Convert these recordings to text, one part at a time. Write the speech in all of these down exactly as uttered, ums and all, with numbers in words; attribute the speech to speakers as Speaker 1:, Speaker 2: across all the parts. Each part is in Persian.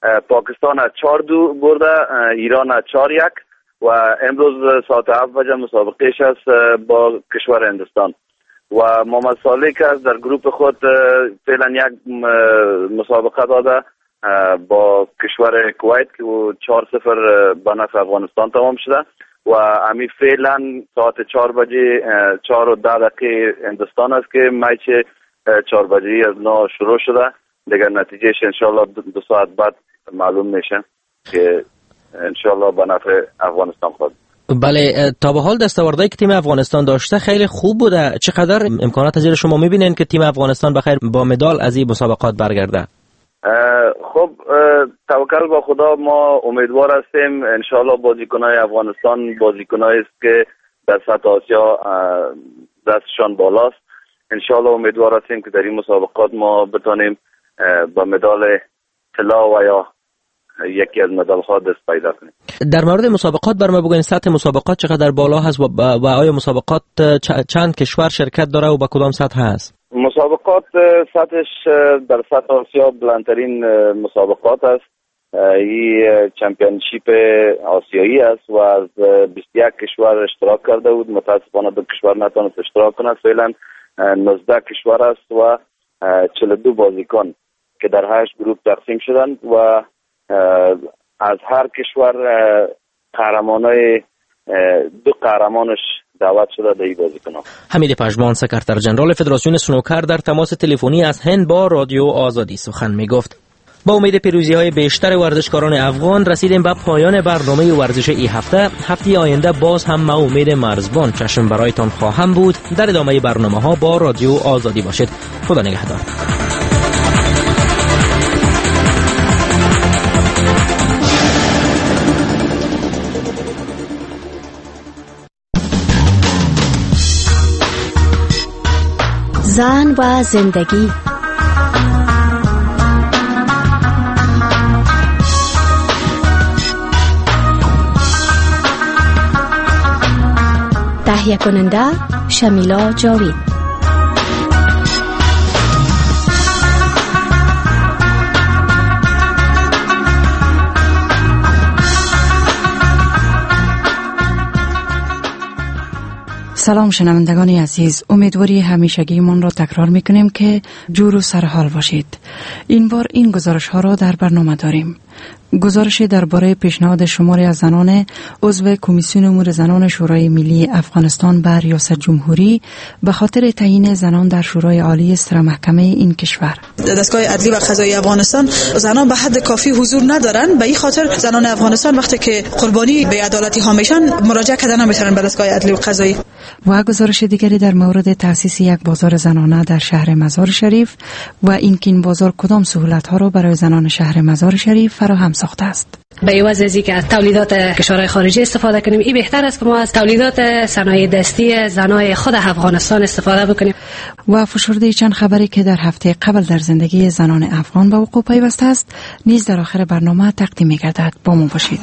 Speaker 1: پاکستان از چهار دو برده، ایران از چهار یک و امروز ساعت هفت بجه مسابقهش است با کشور هندوستان. و محمد صالح که در گروه خود فعلا یک مسابقه داده با کشور کویت که چهار صفر به نفع افغانستان تمام شده و امی فعلا ساعت چهار بجه چهار و ده دقیقه هندوستان است که میچ چهار بجه از نو شروع شده. دیگر نتیجهش انشالله دو ساعت بعد معلوم میشه که انشالله به نفع افغانستان خود.
Speaker 2: بله، تا به حال دستاوردهایی که تیم افغانستان داشته خیلی خوب بوده. چقدر امکانات زیر شما میبینین که تیم افغانستان بخیر با مدال از این مسابقات برگرده؟
Speaker 1: خب توکل با خدا، ما امیدوار هستیم انشالله بازیکنای افغانستان بازیکنایی است که در سطح آسیا دستشان بالاست. انشالله امیدوار هستیم که در این مسابقات ما بتانیم با مدال طلا و یا یکی از مدال ها دست پیدا کنیم.
Speaker 2: در مورد مسابقات بر ما بگوین سطح مسابقات چقدر بالا هست و, و آیا مسابقات چند کشور شرکت داره و با کدام سطح هست؟
Speaker 1: مسابقات سطحش در سطح آسیا بلندترین مسابقات است. این چمپیونشیپ آسیایی است و از بیست و یک کشور اشتراک کرده بود. متاسفانه دو کشور نتونست اشتراک کنند. فعلا نوزده کشور است و چهل و دو بازیکن که در هشت گروه تقسیم شدند و از هر کشور قهرمانای دو قهرمانش دعوت شده در این بازیکن‌ها.
Speaker 2: حمید پژمان، سکرتر جنرال فدراسیون سنوکر، در تماس تلفنی از هند با رادیو آزادی سخن میگفت. با امید پیروزی‌های بیشتر ورزشکاران افغان رسیدیم به پایان برنامه ورزش این هفته. هفته آینده باز هم ما امید مرزبان چشم برایتان خواهم بود. در ادامه برنامه‌ها با رادیو آزادی باشید. خدا نگهدار.
Speaker 3: زن و زندگی. تهیه کننده شمیلا جاوید.
Speaker 4: سلام شنوندگان عزیز، امیدواری همیشگی من را تکرار میکنیم که جور و سرحال باشید. این بار این گزارش ها را در برنامه داریم. گزارش درباره پیشنهاد شماری از زنان عضو کمیسیون امور زنان شورای ملی افغانستان به ریاست جمهوری به خاطر تعیین زنان در شورای عالی سرمحکمه این کشور.
Speaker 5: دستگاه عدلی و قضایی افغانستان زنان به حد کافی حضور ندارن، به این خاطر زنان افغانستان وقتی که قربانی به عدالتی ها میشن مراجعه کردن نمیتونن به دستگاه عدلی و قضایی.
Speaker 4: و گزارش دیگری در مورد تأسیس یک بازار زنانه در شهر مزار شریف و اینکه این بازار کدام سهولت ها را برای زنان شهر مزار شریف فراهم ساخته است.
Speaker 6: به عوض از اینکه از تولیدات کشورهای خارجی استفاده کنیم، این بهتر است که ما از تولیدات صنایع دستی زنای خود افغانستان استفاده بکنیم.
Speaker 4: و فشرده چند خبری که در هفته قبل در زندگی زنان افغان به وقوع پیوسته است نیز در آخر برنامه تقدیم می‌گردد. با ما باشید.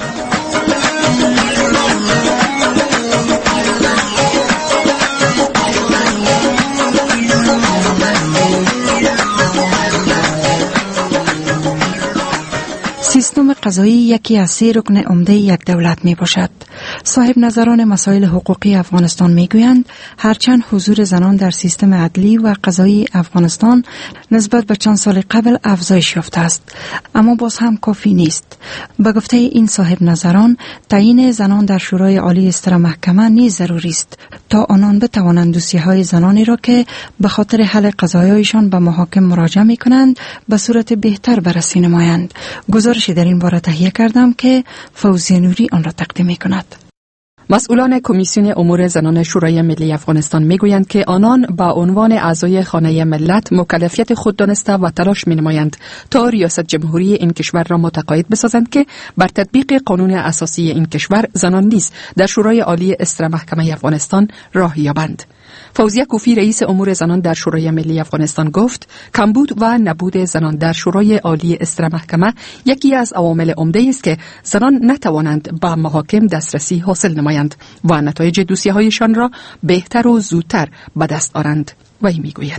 Speaker 4: سیستم قضایی یکی از سه رکن عمده یک دولت می باشد. صاحب نظران مسائل حقوقی افغانستان می گویند هرچند حضور زنان در سیستم عدلی و قضایی افغانستان نسبت به چند سال قبل افزایش یافته است، اما باز هم کافی نیست. به گفته این صاحب نظران تعیین زنان در شورای عالی استرامحکمه نیز ضروری است تا آنان بتوانند دوسیه‌های زنانی را که به خاطر حل قضایایشان به محاکم مراجعه می کنند به صورت بهتر بررسی نمایند. گزارشی در این باره تهیه کردم که فوزیه نوری آن را تقدیم می کند.
Speaker 7: مسئولان کمیسیون امور زنان شورای ملی افغانستان میگویند که آنان با عنوان اعضای خانه ملت مکلفیت خود دانسته و تلاش می‌نمایند تا ریاست جمهوری این کشور را متقاعد بسازند که بر تطبیق قانون اساسی این کشور زنان نیز در شورای عالی استرامحکمه افغانستان راه یابند. فوزیه کوفی رئیس امور زنان در شورای ملی افغانستان گفت کمبود و نبود زنان در شورای عالی استرامحکمه یکی از عوامل عمده است که زنان نتوانند به محاکم دسترسی حاصل نمایند و نتایج دوسیه‌هایشان را بهتر و زودتر به دست آورند. وی میگوید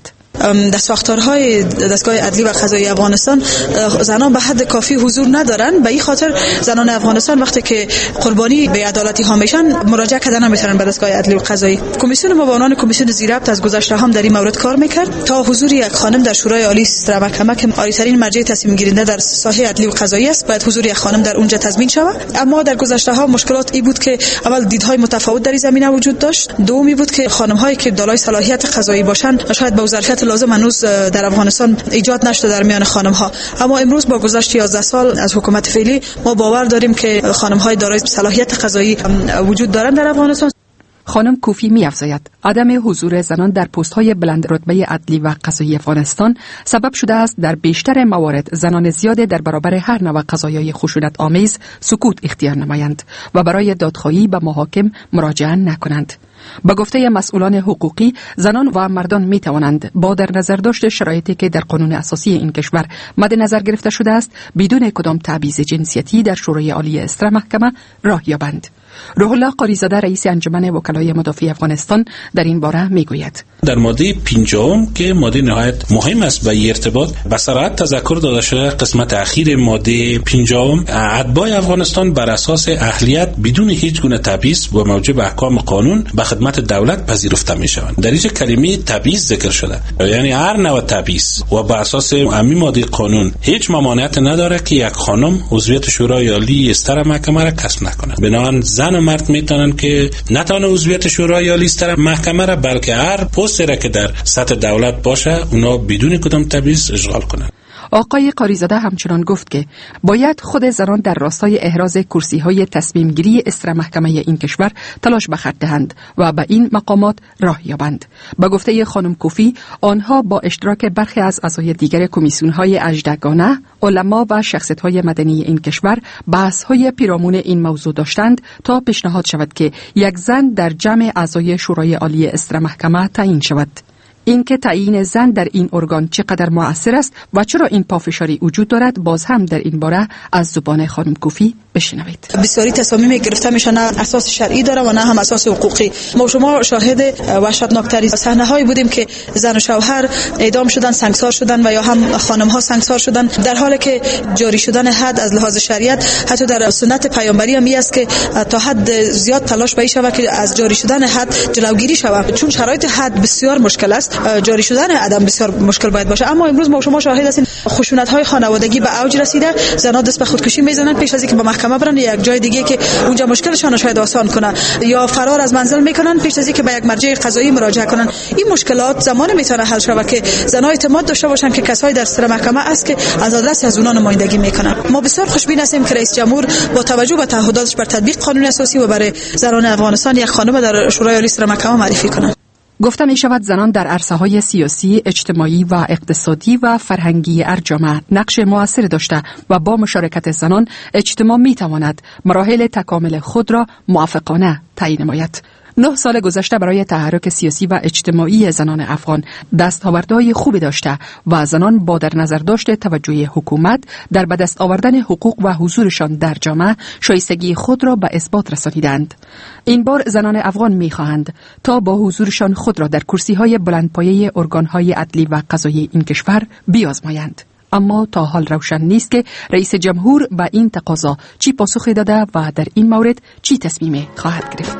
Speaker 5: در ساختارهای دستگاه عدلی و قضایی افغانستان زنان به حد کافی حضور ندارن. به این خاطر زنان افغانستان وقتی که قربانی به عدالتی ها میشن مراجعه کردن نمیتونن به دستگاه عدلی و قضایی. کمیسیون ما به عنوان کمیسیون زیربط از گذشته هم در این مورد کار میکرد تا حضور یک خانم در شورای عالی سیستم محکمه که عالی‌ترین مرجع تصمیم گیرنده در ساحه عدلی و قضایی است، باید حضور یک خانم در اونجا تضمین شود. اما در گذشته ها مشکلات ای بود که اول دیدهای متفاوت در این زمینه وجود داشت، دومی بود که خانم هایی که دارای صلاحیت قضایی باشند شاید با ظرفیت لازم هنوز در افغانستان ایجاد نشده در میان خانم ها. اما امروز با گذشت یازده سال از حکومت فعلی ما باور داریم که خانم های دارای صلاحیت قضایی وجود دارند در افغانستان.
Speaker 7: خانم کوفی می افزاید عدم حضور زنان در پست های بلند رتبه عدلی و قضایی افغانستان سبب شده است در بیشتر موارد زنان زیاد در برابر هر نوع قضایای خشونت آمیز سکوت اختیار نمایند و برای دادخواهی به محاکم مراجعه نکنند. با گفته مسئولان حقوقی، زنان و مردان می توانند با در نظر داشت شرایطی که در قانون اساسی این کشور مد نظر گرفته شده است بدون کدام تبعیض جنسیتی در شورای عالی استر محکمه راه یابند. روح الله قاریزاده رئیس انجمن وکلای مدافع افغانستان در این باره میگوید:
Speaker 8: در ماده پنجم که ماده نهایت مهم است به ارتباط به صراحت تذکر داده شده قسمت اخیر ماده پنجم اتباع افغانستان بر اساس اهلیت بدون هیچ گونه تبعیض و موجب احکام قانون به خدمت دولت پذیرفته می شوند. در اینجا کلمه تبعیض ذکر شده، یعنی هر نوع تبعیض و بر اساس همین ماده قانون هیچ ممانعت نداره که یک خانم عضویت شورای عالی استر محکمه را کسب نکنه. بنابراین زن و مرد میتونن که نه تنها عضویت شورای عالی استر محکمه را بلکه هر پستی را که در سطح دولت باشه اونا بدون کدام تبعیض اشغال کنن.
Speaker 7: آقای قاریزاده همچنان گفت که باید خود زنان در راستای احراز کرسی‌های تصمیم گیری استر محکمه این کشور تلاش به خرج دهند و به این مقامات راه یابند. با گفته خانم کوفی، آنها با اشتراک برخی از اعضای دیگر کمیسیون‌های اژدگانه، علما و شخصیت‌های مدنی این کشور بحث‌های پیرامون این موضوع داشتند تا پیشنهاد شود که یک زن در جمع اعضای شورای عالی استر محکمه تعیین شود. اینکه تعیین زن در این ارگان چقدر مؤثر است و چرا این پافشاری وجود دارد باز هم در این باره از زبان خانم کوفی بشنوید.
Speaker 5: بسیاری تصامیم گرفته میشه نه اساس شرعی داره و نه هم اساس حقوقی. ما شما شاهد وحشتناکترین صحنه‌هایی بودیم که زن و شوهر اعدام شدن، سنگسار شدن و یا هم خانم‌ها سنگسار شدن، در حالی که جاری شدن حد از لحاظ شریعت حتی در سنت پیامبری هم است که تا حد زیاد تلاش بایی شود که از جاری شدن حد جلوگیری شود، چون شرایط حد بسیار مشکل است. جاری شدن عدم بسیار مشکل باید باشه. اما امروز ما شما شاهد هستیم خشونت‌های خانوادگی به اوج رسیده، زنان دست به خودکشی میزنن پیش از اینکه به محکمه برن یک جای دیگه که اونجا مشکلشون شاید آسان کنه، یا فرار از منزل میکنن پیش از اینکه به یک مرجع قضایی مراجعه کنن. این مشکلات زمانی میتونه حل شود که زنان اعتماد داشته باشن که کسایی در سر محکمه است که از آدرس از اونها نمایندگی میکنن. ما بسیار خوشبین هستیم که رئیس جمهور با توجه به تعهداتش بر تطبیق قانون اساسی و برای زنان افغانستان یک خانم در شورای عالی سر محکمه معرفی کنند.
Speaker 7: گفته می شود زنان در عرصه‌های سیاسی، اجتماعی و اقتصادی و فرهنگی ارجمند نقش مؤثر داشته و با مشارکت زنان اجتماع می تواند مراحل تکامل خود را موفقانه تعیین نماید. نه سال گذشته برای تحرک سیاسی و اجتماعی زنان افغان دستاوردهای خوبی داشته و زنان با در نظر داشت توجه حکومت در به دست آوردن حقوق و حضورشان در جامعه شایستگی خود را به اثبات رسانیدند. این بار زنان افغان می‌خواهند تا با حضورشان خود را در کرسی‌های بلندپایه ارگان‌های عدلی و قضایی این کشور بیازمایند. اما تا حال روشن نیست که رئیس جمهور به این تقاضا چی پاسخی داده و در این مورد چی تصمیم خواهد گرفت.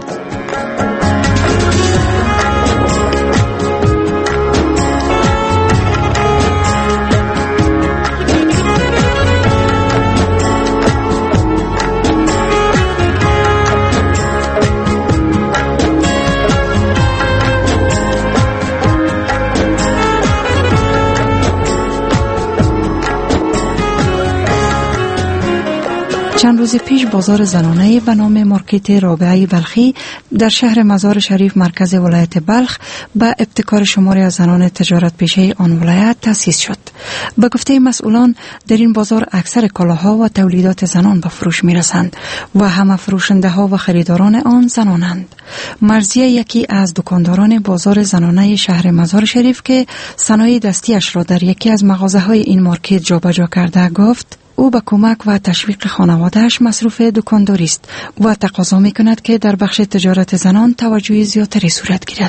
Speaker 4: چند روز پیش بازار زنانه به نام مارکت رابعه بلخی در شهر مزار شریف مرکز ولایت بلخ به ابتکار شماری از زنان تجارت پیشه آن ولایت تأسیس شد. به گفته مسئولان در این بازار اکثر کالاها و تولیدات زنان به فروش می رسند و همه فروشنده ها و خریداران آن زنانند. مرضیه یکی از دکانداران بازار زنانه شهر مزار شریف که صنایع دستیش را در یکی از مغازه های این مارکت جابجا کرده گفت او به کمک و تشویق خانواده‌اش مصروف دکانداری است و تقاضا می‌کند که در بخش تجارت زنان توجه زیادتری صورت گیرد.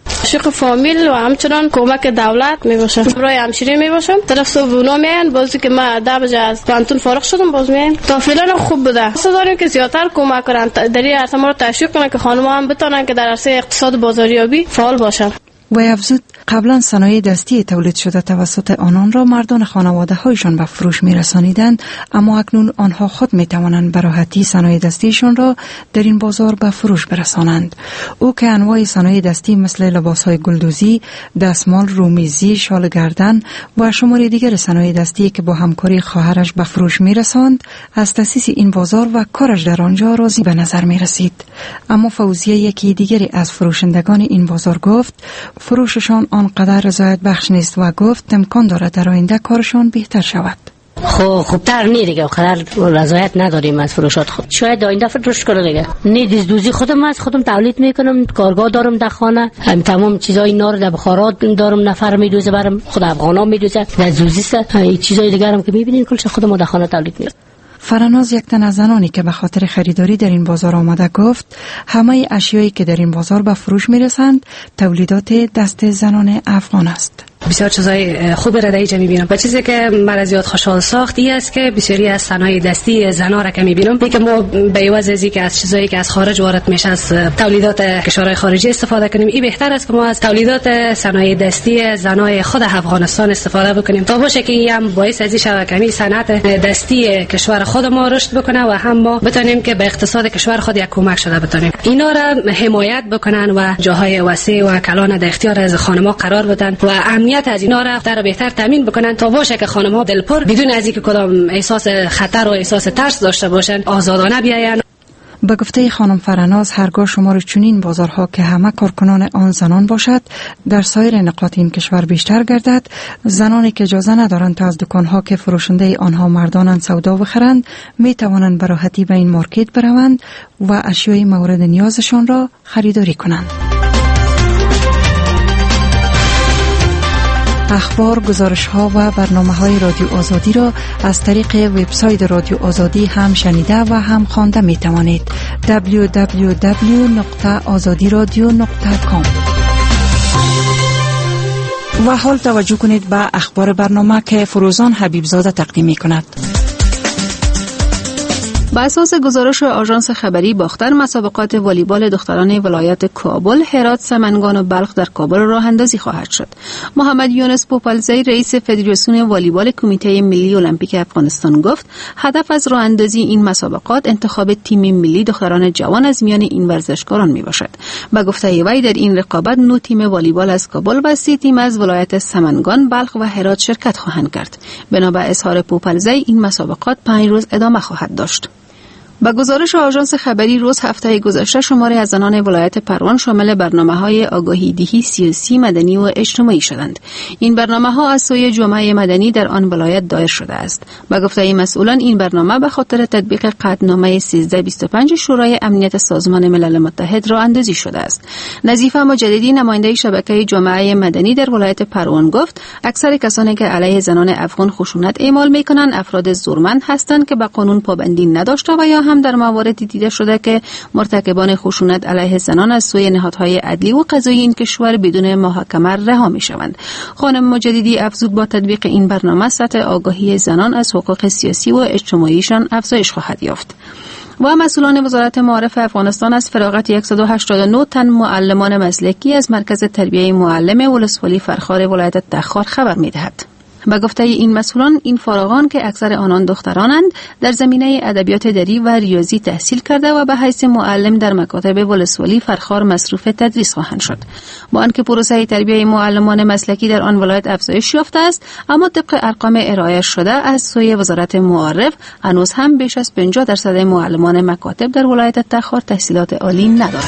Speaker 9: عاشق فامیل و همچنان کمک دولت میباشم. برای همشیری میباشم. طرف صبح اونا میان بازی که ما ده بجه از پانتون فارغ شدم باز میان. تا فعلا خوب بوده. اصلا داریم که زیادتر کمک کنن. در این عرصه ما رو تشویق کنن که خانم‌ها هم بتونن که در عرصه اقتصاد بازاریابی فعال باشن.
Speaker 4: و افزود قبلا صنایع دستی تولید شده توسط آنان را مردان خانواده هایشان به فروش می رسانیدند، اما اکنون آنها خود می توانند به راحتی صنایع دستیشان را در این بازار به فروش برسانند. او که انواع صنایع دستی مثل لباس های گلدوزی، دستمال، رومیزی، شال گردن و شماری دیگر صنایع دستی که با همکاری خواهرش به فروش می رساند، از تأسیس این بازار و کارش در آنجا راضی به نظر می رسید. اما فوزیه یکی دیگری از فروشندگان این بازار گفت فروششان آنقدر رضایت بخش نیست و گفت امکان دارد در آینده کارشان بهتر شود.
Speaker 10: خب خوبتر نی دیگه، قدر رضایت نداریم از فروشات خود. شاید آینده فروش کنه دیگه. نی دیزدوزی خودم از خودم تولید میکنم، کارگاه دارم در خانه، هم تمام چیزای اینا رو در بخارات دارم، نفر میدوزه برام، خود افغانا میدوزه، در زوزی این چیزای دیگه هم که میبینین کلش خودم در خانه تولید میکنم.
Speaker 4: فرناز یک تن از زنانی که به خاطر خریداری در این بازار آمده گفت همه اشیایی که در این بازار به فروش میرسند تولیدات دست زنان افغان است.
Speaker 6: بسیار چیزای خوب را در اینجا میبینم و چیزی که مرا زیاد خوشحال ساخت این است که بسیاری از صنایع دستی زنها را که میبینم که ما به عوض از اینکه از چیزایی که از خارج وارد میشه از تولیدات کشورهای خارجی استفاده کنیم، این بهتر است که ما از تولیدات صنایع دستی زنای خود افغانستان استفاده بکنیم تا باشه که این هم باعث از این شود که صنعت دستی کشور خود ما رشد بکنه و هم ما بتونیم که به اقتصاد کشور خود یک کمک شده بتونیم. اینا را حمایت بکنن و جاهای وسیع و کلان در اختیار از خانم‌ها قرار بدن و امنیت از اینا را در بهتر تامین بکنن تا باشه که خانم‌ها دلپر بدون از اینکه کدام احساس خطر و احساس ترس داشته باشن آزادانه بیاین.
Speaker 4: به گفته خانم فرناز هرگاه شمار چنین بازارها که همه کارکنان آن زنان باشد در سایر نقاط این کشور بیشتر گردد، زنانی که اجازه ندارند تا از دکانها که فروشنده آنها مردانند سودا بخرند می توانند به راحتی به این مارکت بروند و اشیای مورد نیازشان را خریداری کنند. اخبار، گزارش‌ها و برنامه‌های رادیو آزادی را از طریق وبسایت رادیو آزادی هم شنیده و هم خوانده می‌توانید. دبلیو دبلیو دبلیو نقطه آزادی رادیو نقطه کام. و حال توجه کنید به اخبار برنامه که فروزان حبیبزاده تقدیم می‌کند.
Speaker 11: بر اساس گزارش آژانس خبری باختر مسابقات والیبال دختران ولایت کابل، هرات، سمنگان و بلخ در کابل راه اندازی خواهد شد. محمد یونس پوپالزی رئیس فدراسیون والیبال کمیته ملی المپیک افغانستان گفت هدف از راه اندازی این مسابقات انتخاب تیم ملی دختران جوان از میان این ورزشکاران می باشد. با گفته وی در این رقابت نه تیم والیبال از کابل و سی تیم از ولایت سمنگان، بلخ و هرات شرکت خواهند کرد. بنا به اظهار پوپالزی این مسابقات پنج روز ادامه خواهد داشت. با گزارش آژانس خبری روز هفته گذشته شماری از زنان ولایت پروان شامل برنامه‌های آگاهی دهی سیاسی، مدنی و اجتماعی شدند. این برنامه‌ها از سوی جامعه مدنی در آن ولایت دایر شده است. با گفته مسئولان این برنامه به خاطر تطبیق قطعنامه سیزده بیست و پنج شورای امنیت سازمان ملل متحد را اندازی شده است. نظیفه مجددی نماینده شبکه جامعه مدنی در ولایت پروان گفت اکثر کسانی که علیه زنان افغان خشونت اعمال می‌کنند افراد زورمند هستند که به قانون پابندی نداشته و یا هم در مواردی دیده شده که مرتکبان خشونت علیه زنان از سوی نهادهای عدلی و قضایی این کشور بدون محاکمه رها می‌شوند. خانم مجددی افزود با تطبیق این برنامه سطح آگاهی زنان از حقوق سیاسی و اجتماعیشان افزایش خواهد یافت. و مسئولان وزارت معارف افغانستان از فراغت صد و هشتاد و نه تن معلمان مسلکی از مرکز تربیه معلم ولسوالی فرخار ولایت تخار خبر می‌دهد. با گفته این مسئولان این فارغان که اکثر آنان دخترانند در زمینه ادبیات دری و ریاضی تحصیل کرده و به حیث معلم در مکاتب ولسوالی فرخار مصروف تدریس خواهند شد. با آنکه پروسه تربیت معلمان مسلکی در آن ولایت افزایش یافته است، اما طبق ارقام ارائه شده از سوی وزارت معارف هنوز هم بیش از پنجاه درصد معلمان مکاتب در ولایت تخار تحصیلات عالی ندارند.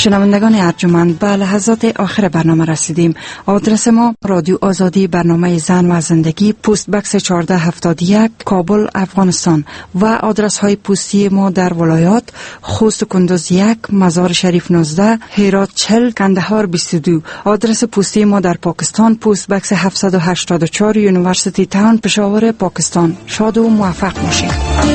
Speaker 4: شنوندگان ارجمند، به لحظات آخر برنامه رسیدیم. آدرس ما رادیو آزادی، برنامه زن و زندگی، پست بکس چهارده هفتاد و یک، کابل، افغانستان. و آدرس های پستی ما در ولایات: خوست و کندوز یک، مزار شریف نوزده، هرات چهل، کندهار بیست و دو. آدرس پستی ما در پاکستان: پست بکس هفتصد و هشتاد و چهار، یونیورسیتی تاون، پشاور، پاکستان. شاد و موفق باشید.